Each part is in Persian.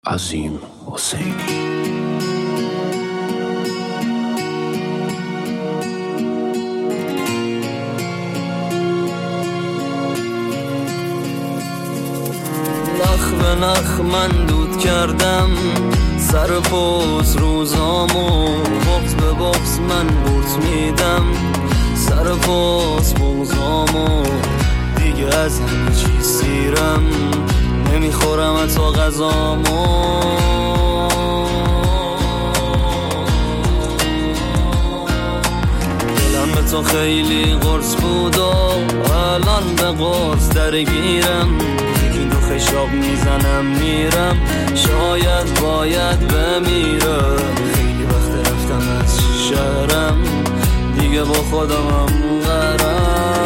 عظیم حسینی. نخ به نخ من دود کردم سر پوز روزامو، بغض به بغض من بورت میدم سر پوز بغضامو. دیگه از همه چی سیرم، نمیخورم حتی غذامو. دلم به تو خیلی قرص بود و الان به قرص درگیرم. یکی دو خشاب میزنم میرم، شاید باید بمیرم. خیلی وقت رفتم از شهرم، دیگه با خودمم قرم.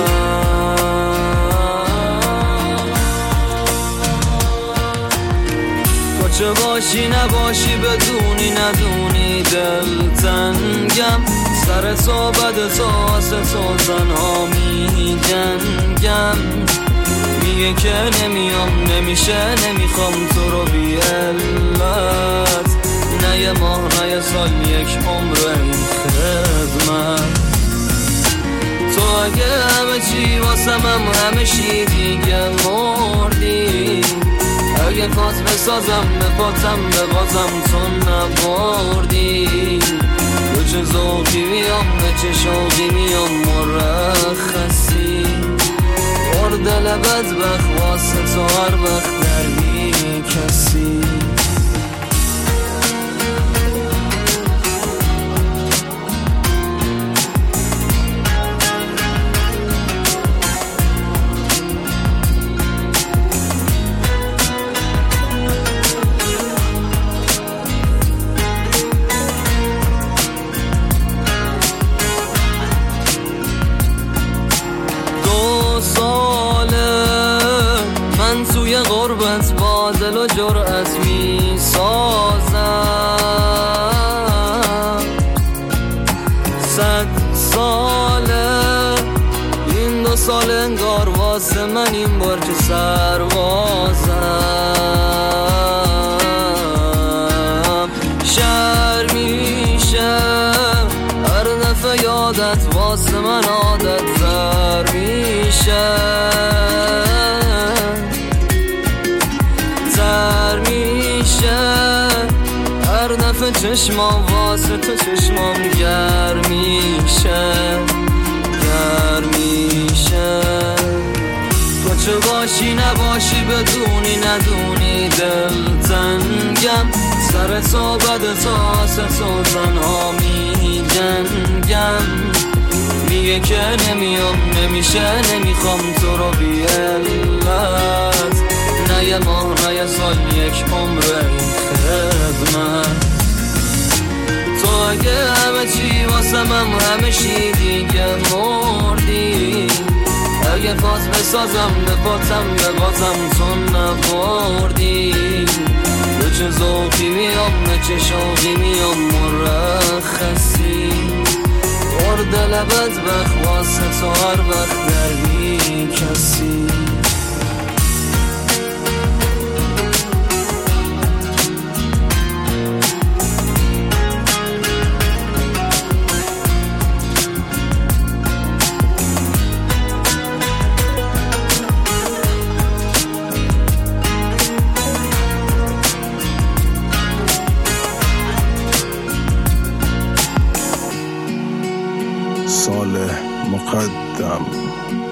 تو چه باشی نباشی، بدونی ندونی دل تنگم. سر تو بد تو واسه تو تنها می جنگم. میگه که نمیام نمیشه، نمیخوام تو رو بی علت. نه یه ماه نه یه سال، یک عمر این خدمت. تو اگه همه چی واسم همه چی دیگه مردی. اگه پات بسازم به پاتم ببازم تو نبردی. تو چه ذوقی میام به چه شوقی میام مرخصی. دل بدبخت واسه تو هر وقت در بی کسی. توی غربت با دل و جرأت می سازم. 100 ساله این 2 سال انگار واسه من این بار که سربازم. شهر میشه هر دفعه یادت واسه من عادت تر میشه. هر دفعه چشمام واسه تو چشمام گرم میشه. تو چه باشی نباشی، بدونی ندونی دل تنگم. سر تو بد تو واسه تو تنها می جنگم. میگه که نمیام نمیشه، نمیخوام تو رو بی علت. نه یه ماه نه یه سال، یک عمر این خدمت. تو اگه همه چی واسم همه چی دیگه مردی. اگه پات بسازم به پاتم ببازم تو نبردی. به چه ذوقی میام به چه شوقی میام مرخصی. دل بدبخت واسه تو هر وقت در بی کسی. سال مقدم